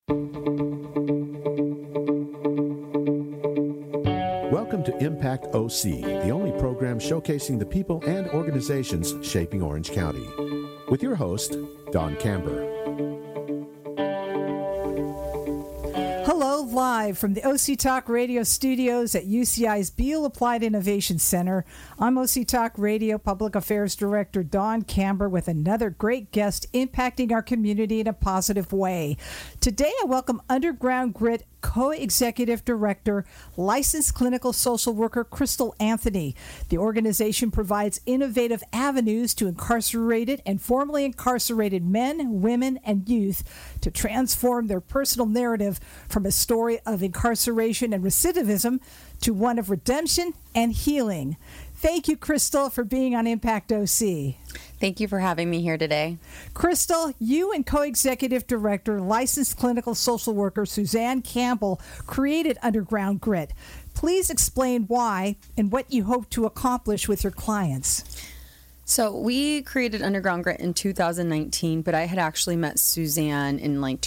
Welcome to Impact OC, the only program showcasing the people and organizations shaping Orange County. With your host, Don Camber. Hello, live from the OC Talk Radio studios at UCI's Beal Applied Innovation Center. I'm OC Talk Radio Public Affairs Director Don Camber with another great guest impacting our community in a positive way. Today, I welcome Underground Grit Co-Executive Director, Licensed Clinical Social Worker Crystal Anthony. The organization provides innovative avenues to incarcerated and formerly incarcerated men, women, and youth to transform their personal narrative from a story of incarceration and recidivism to one of redemption and healing. Thank you, Crystal, for being on Impact OC. Thank you for having me here today. Crystal, you and Co-Executive Director, Licensed Clinical Social Worker Suzanne Campbell created Underground Grit. Please explain why and what you hope to accomplish with your clients. So we created Underground Grit in 2019, but I had actually met Suzanne in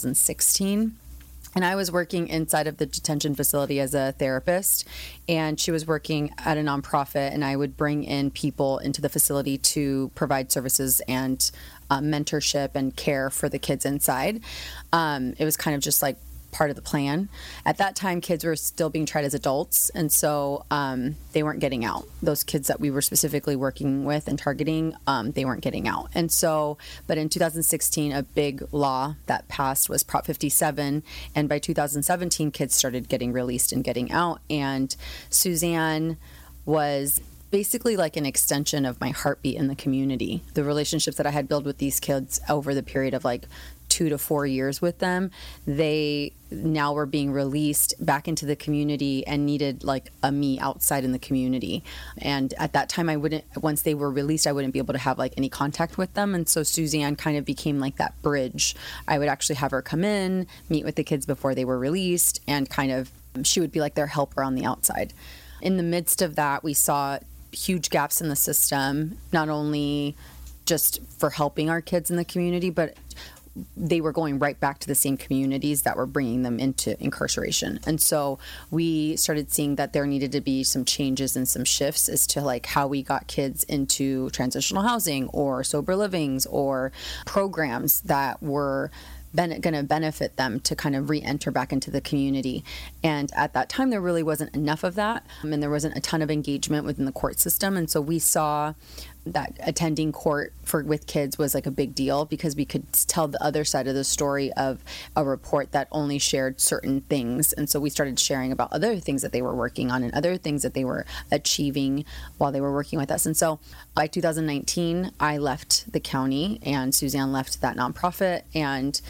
2016. And I was working inside of the detention facility as a therapist, and she was working at a nonprofit, and I would bring in people into the facility to provide services and mentorship and care for the kids inside. It was kind of just like part of the plan. At that time, kids were still being tried as adults, and so they weren't getting out. Those kids that we were specifically working with and targeting, they weren't getting out. And so, but in 2016, a big law that passed was Prop 57, and by 2017, kids started getting released and getting out, and Suzanne was basically like an extension of my heartbeat in the community. The relationships that I had built with these kids over the period of 2 to 4 years with them, they now were being released back into the community and needed a me outside in the community. And at that time, once they were released, I wouldn't be able to have any contact with them. And so Suzanne kind of became that bridge. I would actually have her come in, meet with the kids before they were released, and she would be their helper on the outside. In the midst of that, we saw huge gaps in the system, not only just for helping our kids in the community, but they were going right back to the same communities that were bringing them into incarceration. And so we started seeing that there needed to be some changes and some shifts as to how we got kids into transitional housing or sober livings or programs that were going to benefit them to kind of re-enter back into the community. And at that time, there really wasn't enough of that, and there wasn't a ton of engagement within the court system. And so we saw that attending court with kids was a big deal, because we could tell the other side of the story of a report that only shared certain things. And so we started sharing about other things that they were working on and other things that they were achieving while they were working with us. And so by 2019, I left the county and Suzanne left that nonprofit, and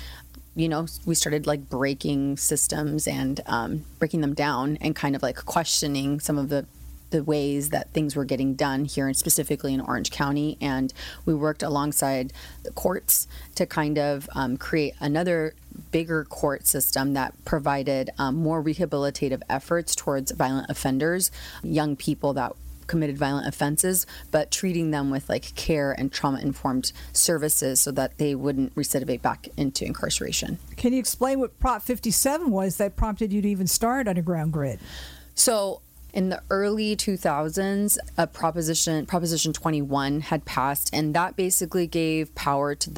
we started breaking systems and breaking them down and kind of questioning some of the ways that things were getting done here, and specifically in Orange County. And we worked alongside the courts to kind of create another bigger court system that provided more rehabilitative efforts towards violent offenders, young people that committed violent offenses, but treating them with care and trauma-informed services so that they wouldn't recidivate back into incarceration. Can you explain what Prop 57 was that prompted you to even start Underground Grit? So in the early 2000s, Proposition 21 had passed, and that basically gave power to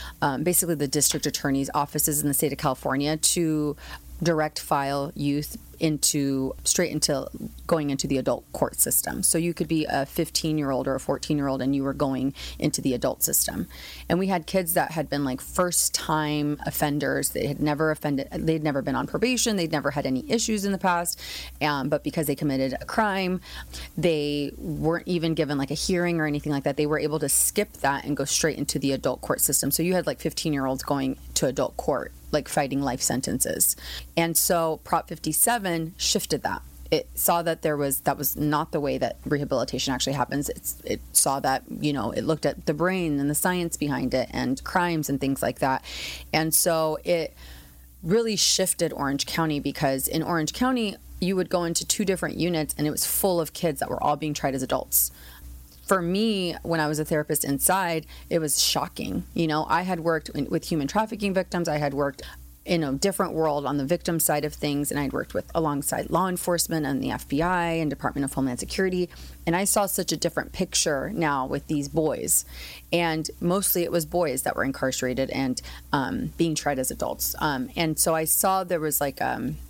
the district attorney's offices in the state of California to direct file youth straight into going into the adult court system. So you could be a 15-year-old or a 14-year-old and you were going into the adult system. And we had kids that had been first-time offenders. They had never offended, they'd never been on probation, they'd never had any issues in the past, but because they committed a crime, they weren't even given a hearing or anything like that. They were able to skip that and go straight into the adult court system. So you had 15-year-olds going to adult court, fighting life sentences. And so Prop 57 shifted that. It saw that that was not the way that rehabilitation actually happens. It saw that, it looked at the brain and the science behind it and crimes and things like that. And so it really shifted Orange County, because in Orange County, you would go into 2 different units and it was full of kids that were all being tried as adults. For me, when I was a therapist inside, it was shocking. I had worked with human trafficking victims. I had worked in a different world on the victim side of things, and I'd worked with alongside law enforcement and the FBI and Department of Homeland Security, and I saw such a different picture now with these boys, and mostly it was boys that were incarcerated and being tried as adults, and so I saw there was like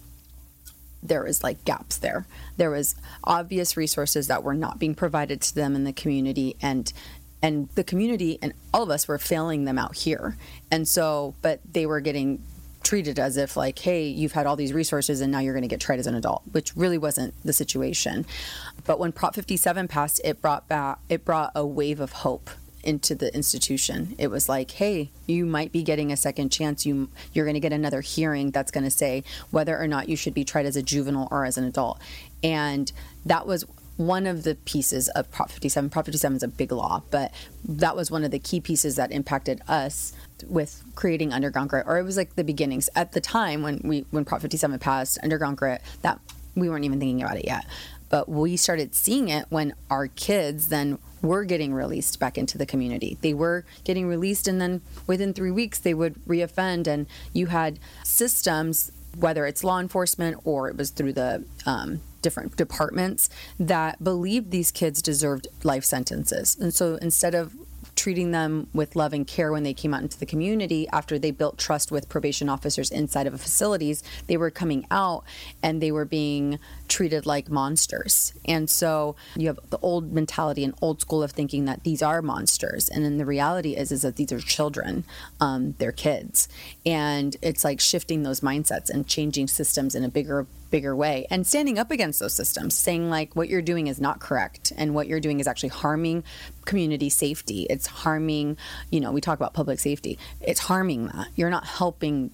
gaps there. There was obvious resources that were not being provided to them in the community, and the community and all of us were failing them out here, and so but they were getting treated as if like, hey, you've had all these resources and now you're going to get tried as an adult, which really wasn't the situation. But when Prop 57 passed, it brought a wave of hope into the institution. It was like, hey, you might be getting a second chance. You're going to get another hearing that's going to say whether or not you should be tried as a juvenile or as an adult. And that was one of the pieces of Prop 57. Prop 57 is a big law, but that was one of the key pieces that impacted us with creating Underground Grit, or it was like the beginnings. At the time when Prop 57 passed, Underground Grit, that we weren't even thinking about it yet. But we started seeing it when our kids then were getting released back into the community. They were getting released, and then within 3 weeks they would reoffend, and you had systems, whether it's law enforcement or it was through the different departments, that believed these kids deserved life sentences. And so instead of treating them with love and care when they came out into the community after they built trust with probation officers inside of facilities, they were coming out and they were being treated like monsters. And so you have the old mentality and old school of thinking that these are monsters, and then the reality is that these are children, they're kids, and it's like shifting those mindsets and changing systems in a bigger way, and standing up against those systems, saying like what you're doing is not correct, and what you're doing is actually harming community safety. It's harming, we talk about public safety, it's harming that. You're not helping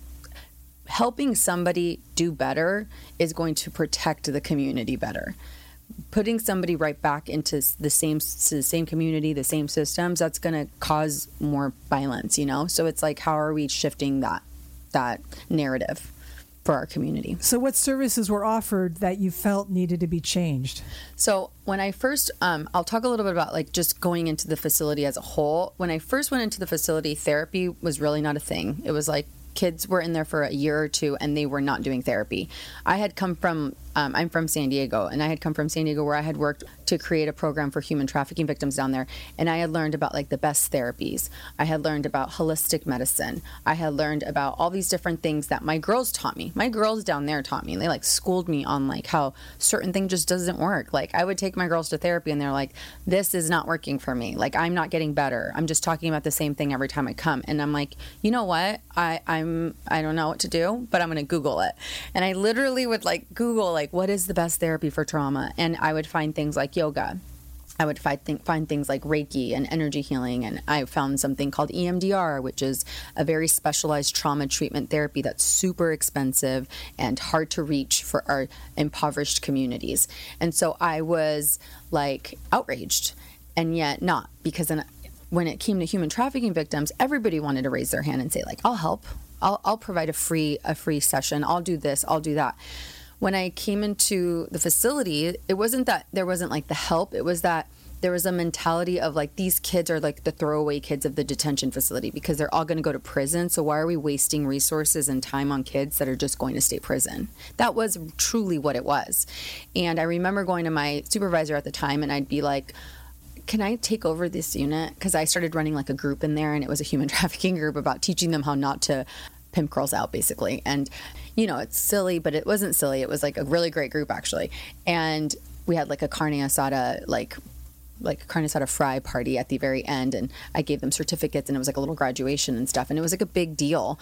somebody do better is going to protect the community better. Putting somebody right back into the same community, the same systems, that's going to cause more violence, So it's like, how are we shifting that narrative for our community? So what services were offered that you felt needed to be changed? So when I first, I'll talk a little bit about like just going into the facility as a whole. When I first went into the facility, therapy was really not a thing. It was like kids were in there for a year or two and they were not doing therapy. I had come from, I'm from San Diego, and I had come from San Diego where I had worked to create a program for human trafficking victims down there. And I had learned about like the best therapies. I had learned about holistic medicine. I had learned about all these different things that my girls taught me. My girls down there taught me. They like schooled me on like how certain thing just doesn't work. Like I would take my girls to therapy and they're like, this is not working for me. Like I'm not getting better. I'm just talking about the same thing every time I come. And I'm like, you know what? I don't know what to do, but I'm going to Google it. And I literally would like Google like, what is the best therapy for trauma? And I would find things like yoga. I would find things like Reiki and energy healing. And I found something called EMDR, which is a very specialized trauma treatment therapy that's super expensive and hard to reach for our impoverished communities. And so I was like outraged, and yet not, because when it came to human trafficking victims, everybody wanted to raise their hand and say like, I'll help. I'll provide a free session. I'll do this. I'll do that. When I came into the facility, it wasn't that there wasn't like the help. It was that there was a mentality of like, these kids are like the throwaway kids of the detention facility because they're all going to go to prison. So why are we wasting resources and time on kids that are just going to state prison? That was truly what it was. And I remember going to my supervisor at the time and I'd be like, can I take over this unit? Because I started running like a group in there, and it was a human trafficking group about teaching them how not to pimp girls out, basically. And, it's silly, but it wasn't silly. It was like a really great group, actually. And we had like a carne asada, like a carne asada fry party at the very end. And I gave them certificates, and it was like a little graduation and stuff. And it was like a big deal.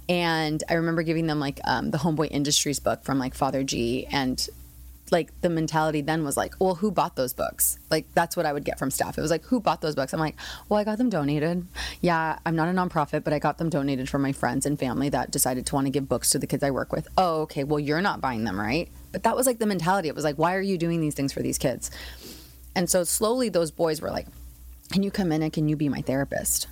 And I remember giving them like the Homeboy Industries book from like Father G, and like the mentality then was like, well, who bought those books? Like that's what I would get from staff. It was like, who bought those books? I'm like, well, I got them donated. Yeah, I'm not a nonprofit, but I got them donated from my friends and family that decided to want to give books to the kids I work with. Oh, okay, well, you're not buying them, right? But that was like the mentality. It was like, why are you doing these things for these kids? And so slowly those boys were like, can you come in and can you be my therapist?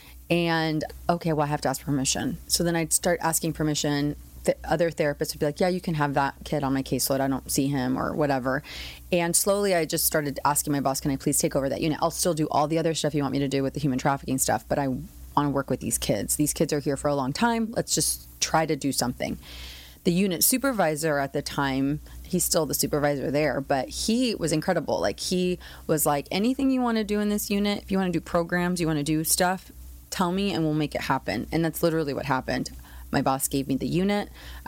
And okay, well, I have to ask permission. So then I'd start asking permission. The other therapists would be like, yeah, you can have that kid on my caseload. I don't see him or whatever. And slowly I just started asking my boss, can I please take over that unit? I'll still do all the other stuff you want me to do with the human trafficking stuff, but I want to work with these kids. These kids are here for a long time. Let's just try to do something. The unit supervisor at the time, he's still the supervisor there, but he was incredible. Like, he was like, anything you want to do in this unit, if you want to do programs, you want to do stuff, tell me and we'll make it happen. And that's literally what happened. My boss gave me the unit.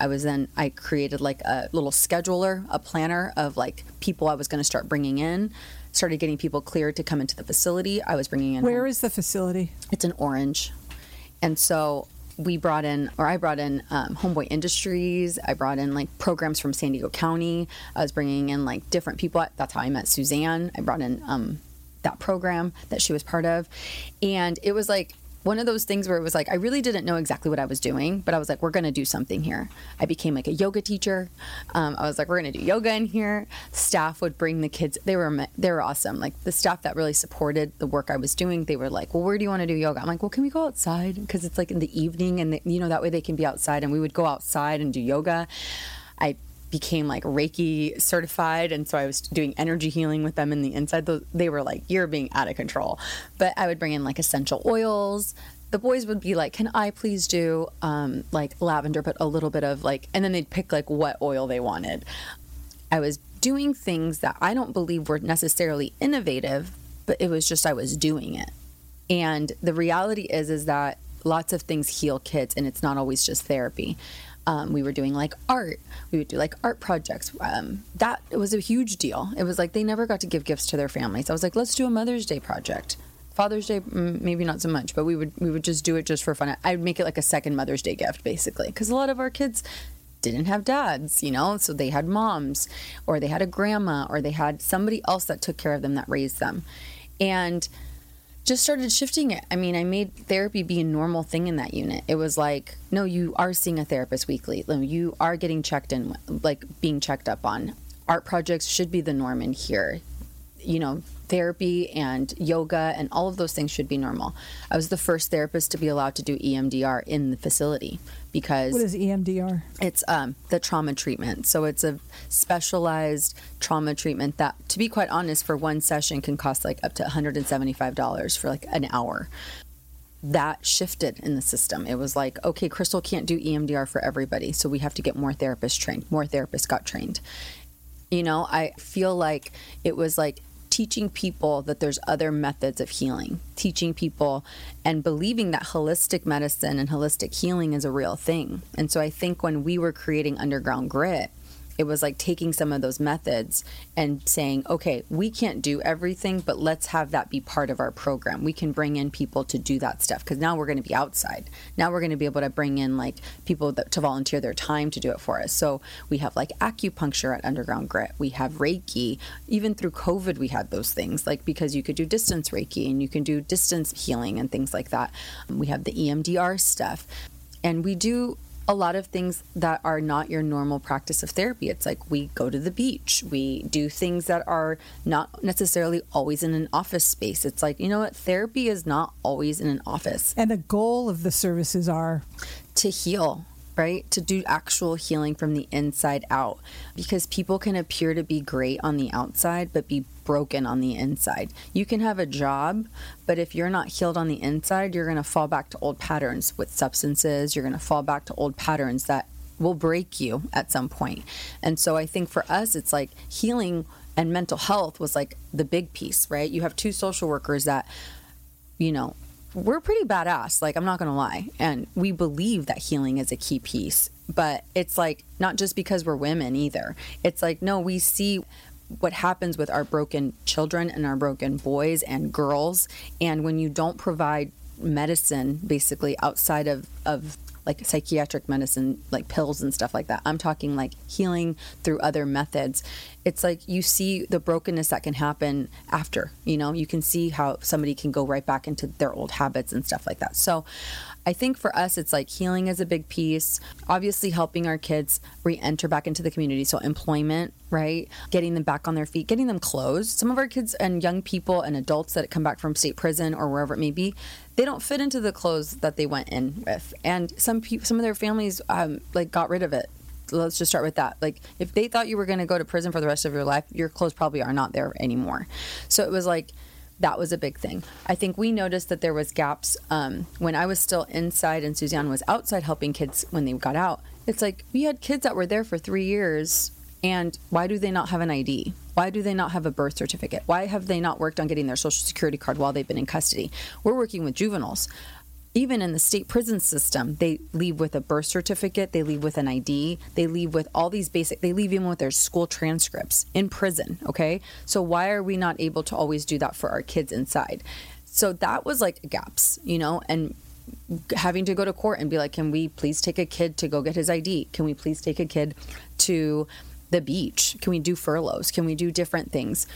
I created like a little scheduler, a planner of like people I was going to start bringing in, started getting people cleared to come into the facility. I was bringing in. Where is the facility? It's in Orange. And so I brought in Homeboy Industries. I brought in like programs from San Diego County. I was bringing in like different people. That's how I met Suzanne. I brought in that program that she was part of. And it was like one of those things where it was like, I really didn't know exactly what I was doing, but I was like, we're going to do something here. I became like a yoga teacher. I was like, we're going to do yoga in here. Staff would bring the kids. They were awesome. Like, the staff that really supported the work I was doing, they were like, well, where do you want to do yoga? I'm like, well, can we go outside? Because it's like in the evening and that way they can be outside. And we would go outside and do yoga. I became like Reiki certified, and so I was doing energy healing with them in the inside. They were like, you're being out of control. But I would bring in like essential oils. The boys would be like, can I please do like lavender, but a little bit of like, and then they'd pick like what oil they wanted. I was doing things that I don't believe were necessarily innovative, but it was just I was doing it. And the reality is that lots of things heal kids, and it's not always just therapy. We were doing like art. We would do like art projects. That was a huge deal. It was like they never got to give gifts to their families. I was like, let's do a Mother's Day project. Father's Day, maybe not so much, but we would just do it just for fun. I'd make it like a second Mother's Day gift, basically, because a lot of our kids didn't have dads, so they had moms, or they had a grandma, or they had somebody else that took care of them, that raised them. And just started shifting it. I mean, I made therapy be a normal thing in that unit. It was like, no, you are seeing a therapist weekly. You are getting checked in, like being checked up on. Art projects should be the norm in here. Therapy and yoga and all of those things should be normal. I was the first therapist to be allowed to do EMDR in the facility because... What is EMDR? It's the trauma treatment. So it's a specialized trauma treatment that, to be quite honest, for one session can cost like up to $175 for like an hour. That shifted in the system. It was like, okay, Crystal can't do EMDR for everybody, so we have to get more therapists trained. More therapists got trained. I feel like it was like teaching people that there's other methods of healing, teaching people and believing that holistic medicine and holistic healing is a real thing. And so I think when we were creating Underground Grit, it was like taking some of those methods and saying, okay, we can't do everything, but let's have that be part of our program. We can bring in people to do that stuff because now we're going to be outside. Now we're going to be able to bring in like people to volunteer their time to do it for us. So we have like acupuncture at Underground Grit. We have Reiki. Even through COVID, we had those things, like because you could do distance Reiki and you can do distance healing and things like that. We have the EMDR stuff. And we do a lot of things that are not your normal practice of therapy. It's like we go to the beach. We do things that are not necessarily always in an office space. It's like, therapy is not always in an office. And the goal of the services are? To heal, right? To do actual healing from the inside out. Because people can appear to be great on the outside, but be broken on the inside. You can have a job, but if you're not healed on the inside, you're going to fall back to old patterns with substances. You're going to fall back to old patterns that will break you at some point. And so I think for us, it's like healing and mental health was like the big piece, right? You have two social workers that, we're pretty badass. Like, I'm not going to lie. And we believe that healing is a key piece, but it's like, not just because we're women either. It's like, no, we see what happens with our broken children and our broken boys and girls. And when you don't provide medicine, basically outside of like psychiatric medicine, like pills and stuff like that, I'm talking like healing through other methods. It's like you see the brokenness that can happen after, you can see how somebody can go right back into their old habits and stuff like that. So I think for us, it's like healing is a big piece. Obviously helping our kids re-enter back into the community. So employment, right? Getting them back on their feet, getting them clothes. Some of our kids and young people and adults that come back from state prison or wherever it may be, they don't fit into the clothes that they went in with. And some of their families got rid of it. Let's just start with that. Like, if they thought you were going to go to prison for the rest of your life, your clothes probably are not there anymore. So it was like that was a big thing. I think we noticed that there was gaps when I was still inside and Suzanne was outside helping kids when they got out. It's like we had kids that were there for 3 years, and why do they not have an ID? Why do they not have a birth certificate? Why have they not worked on getting their social security card while they've been in custody? We're working with juveniles. Even in the state prison system, they leave with a birth certificate, they leave with an ID, they leave with all these basic, they leave even with their school transcripts in prison, okay? So why are we not able to always do that for our kids inside? So that was like gaps, you know, and having to go to court and be like, can we please take a kid to go get his ID? Can we please take a kid to the beach? Can we do furloughs? Can we do different things?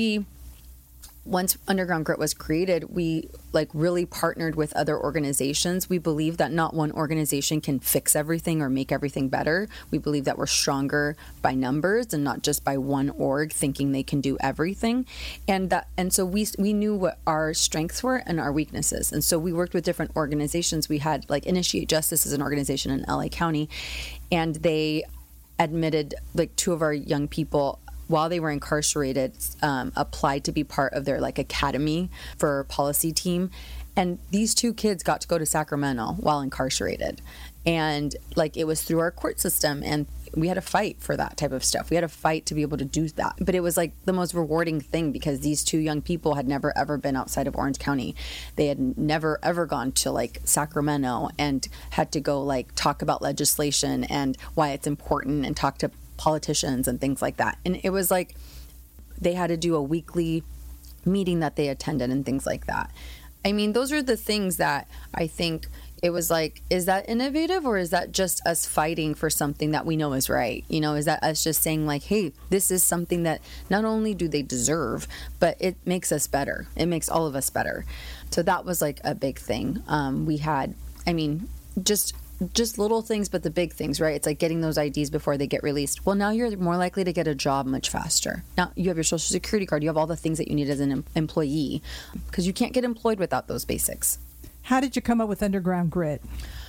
Once Underground Grit was created, we like really partnered with other organizations. We believe that not one organization can fix everything or make everything better. We believe that we're stronger by numbers and not just by one org thinking they can do everything. And so we knew what our strengths were and our weaknesses. And so we worked with different organizations. We had like Initiate Justice as an organization in LA County, and they admitted like 2 of our young people while they were incarcerated, applied to be part of their like academy for policy team. And these 2 kids got to go to Sacramento while incarcerated. And like it was through our court system, and we had to fight for that type of stuff. We had to fight to be able to do that. But it was like the most rewarding thing because these 2 young people had never ever been outside of Orange County. They had never ever gone to like Sacramento and had to go like talk about legislation and why it's important and talk to politicians and things like that. And it was like they had to do a weekly meeting that they attended and things like that. I mean, those are the things that I think it was like, is that innovative or is that just us fighting for something that we know is right? You know, is that us just saying like, hey, this is something that not only do they deserve, but it makes us better. It makes all of us better. So that was like a big thing. We had, I mean, just little things, but the big things, right? It's like getting those IDs before they get released. Well, now you're more likely to get a job much faster. Now you have your social security card. You have all the things that you need as an employee because you can't get employed without those basics. How did you come up with Underground Grit?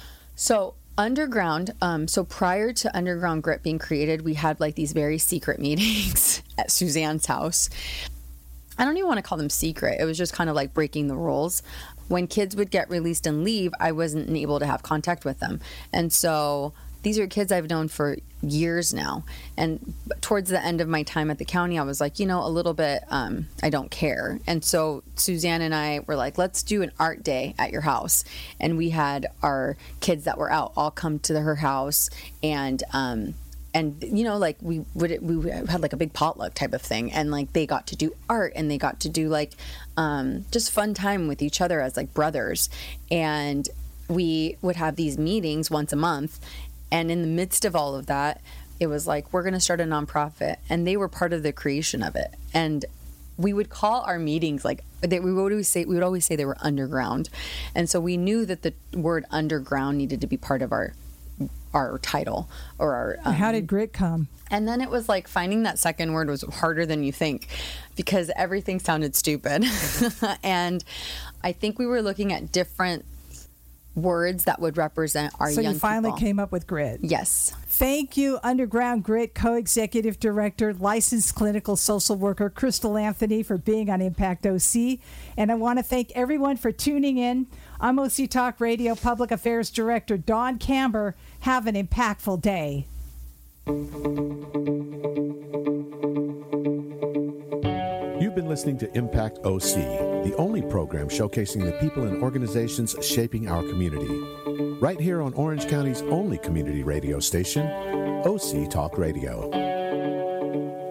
So Underground, so prior to Underground Grit being created, we had like these very secret meetings at Suzanne's house. I don't even want to call them secret. It was just kind of like breaking the rules. When kids would get released and leave, I wasn't able to have contact with them. And so these are kids I've known for years now. And towards the end of my time at the county, I was like, you know, a little bit, I don't care. And so Suzanne and I were like, let's do an art day at your house. And we had our kids that were out all come to her house, and you know, like we had like a big potluck type of thing, and like they got to do art and they got to do like just fun time with each other as like brothers. And we would have these meetings once a month, and in the midst of all of that, it was like, we're going to start a nonprofit, and they were part of the creation of it. And we would call our meetings like we would always say they were underground. And so we knew that the word underground needed to be part of our title or our how did grit come? And then it was like finding that second word was harder than you think because everything sounded stupid. And I think we were looking at different words that would represent our young people. So you finally came up with grit. Yes. Thank you, Underground Grit Co-Executive Director, Licensed Clinical Social Worker Crystal Anthony, for being on Impact OC. And I want to thank everyone for tuning in. I'm OC Talk Radio Public Affairs Director Dawn Camber. Have an impactful day. You've been listening to Impact OC, the only program showcasing the people and organizations shaping our community. Right here on Orange County's only community radio station, OC Talk Radio.